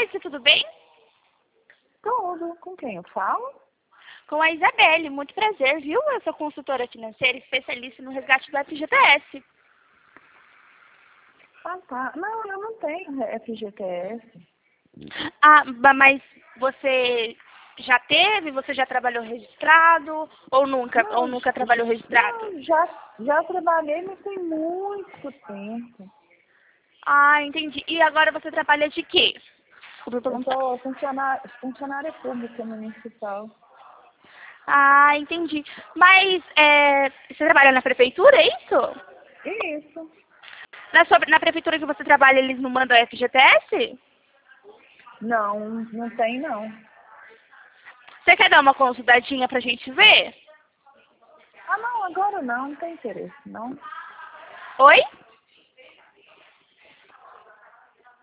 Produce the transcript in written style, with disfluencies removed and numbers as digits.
tarde, tudo bem? Tudo. Com quem eu falo? Com a Isabelle, muito prazer, viu? Eu sou consultora financeira e especialista no resgate do FGTS. Ah, tá. Não, eu não tenho FGTS. Ah, mas você já teve? Você já trabalhou registrado? Ou Não, nunca trabalhou registrado? não, já trabalhei, mas tem muito tempo. Ah, entendi. E agora você trabalha de quê? Desculpa Eu perguntar. sou funcionária pública municipal. Ah, entendi. Mas você trabalha na prefeitura, é isso? Isso. Na prefeitura que você trabalha, eles não mandam FGTS? Não, não tem não. Você quer dar uma consultadinha pra gente ver? Ah, não, agora não tem interesse, não. Oi?